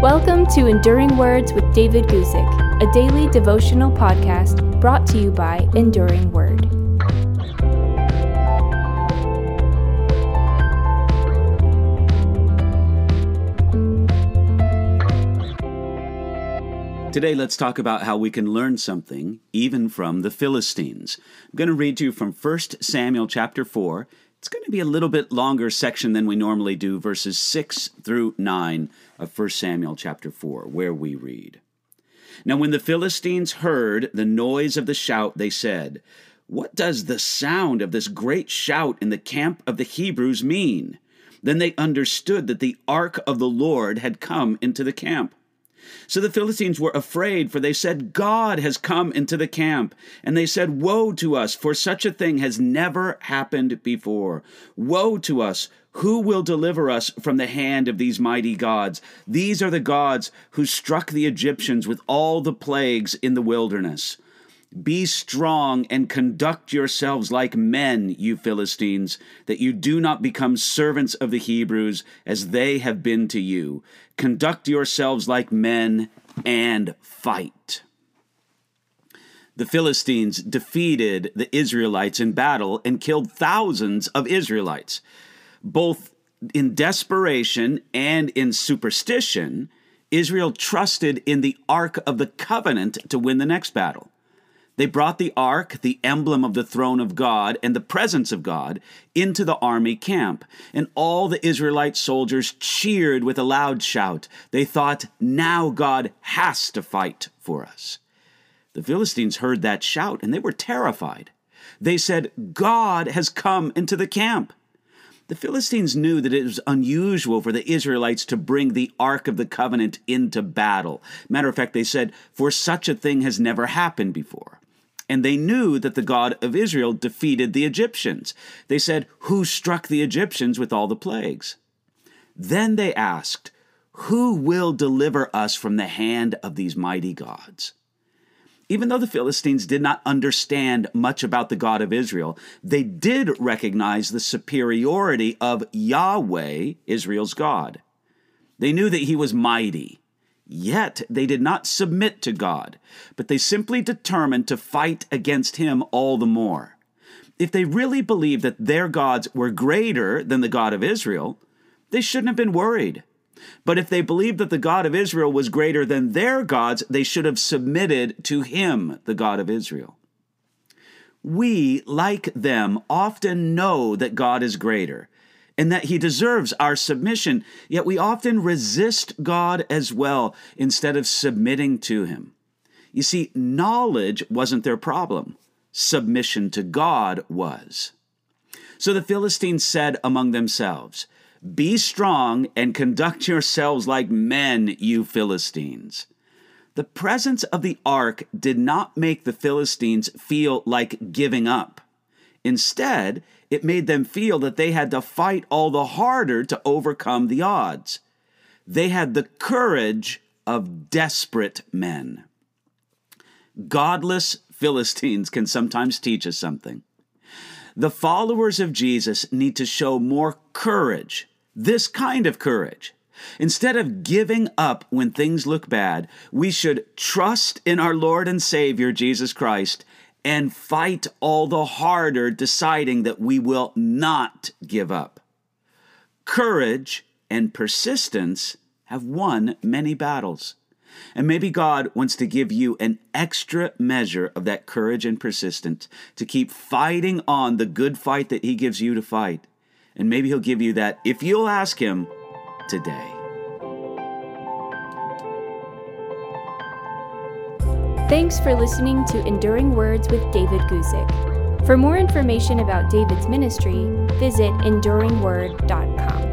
Welcome to Enduring Words with David Guzik, a daily devotional podcast brought to you by Enduring Word. Today, let's talk about how we can learn something, even from the Philistines. I'm going to read to you from 1 Samuel chapter 4. It's going to be a little bit longer section than we normally do, verses 6 through 9 of 1 Samuel chapter 4, where we read. Now when the Philistines heard the noise of the shout, they said, "What does the sound of this great shout in the camp of the Hebrews mean?" Then they understood that the ark of the Lord had come into the camp. So the Philistines were afraid, for they said, "God has come into the camp." And they said, "Woe to us, for such a thing has never happened before. Woe to us! Who will deliver us from the hand of these mighty gods? These are the gods who struck the Egyptians with all the plagues in the wilderness. Be strong and conduct yourselves like men, you Philistines, that you do not become servants of the Hebrews as they have been to you. Conduct yourselves like men and fight." The Philistines defeated the Israelites in battle and killed thousands of Israelites. Both in desperation and in superstition, Israel trusted in the Ark of the Covenant to win the next battle. They brought the ark, the emblem of the throne of God and the presence of God, into the army camp. And all the Israelite soldiers cheered with a loud shout. They thought, "Now God has to fight for us." The Philistines heard that shout and they were terrified. They said, "God has come into the camp." The Philistines knew that it was unusual for the Israelites to bring the Ark of the Covenant into battle. Matter of fact, they said, "For such a thing has never happened before." And they knew that the God of Israel defeated the Egyptians. They said, "Who struck the Egyptians with all the plagues?" Then they asked, "Who will deliver us from the hand of these mighty gods?" Even though the Philistines did not understand much about the God of Israel, they did recognize the superiority of Yahweh, Israel's God. They knew that he was mighty. Yet they did not submit to God, but they simply determined to fight against him all the more. If they really believed that their gods were greater than the God of Israel, they shouldn't have been worried. But if they believed that the God of Israel was greater than their gods, they should have submitted to him, the God of Israel. We, like them, often know that God is greater and that he deserves our submission, yet we often resist God as well instead of submitting to him. You see, knowledge wasn't their problem. Submission to God was. So the Philistines said among themselves, "Be strong and conduct yourselves like men, you Philistines." The presence of the ark did not make the Philistines feel like giving up. Instead, it made them feel that they had to fight all the harder to overcome the odds. They had the courage of desperate men. Godless Philistines can sometimes teach us something. The followers of Jesus need to show more courage, this kind of courage. Instead of giving up when things look bad, we should trust in our Lord and Savior, Jesus Christ, and fight all the harder, deciding that we will not give up. Courage and persistence have won many battles. And maybe God wants to give you an extra measure of that courage and persistence to keep fighting on the good fight that he gives you to fight. And maybe he'll give you that if you'll ask him today. Thanks for listening to Enduring Words with David Guzik. For more information about David's ministry, visit enduringword.com.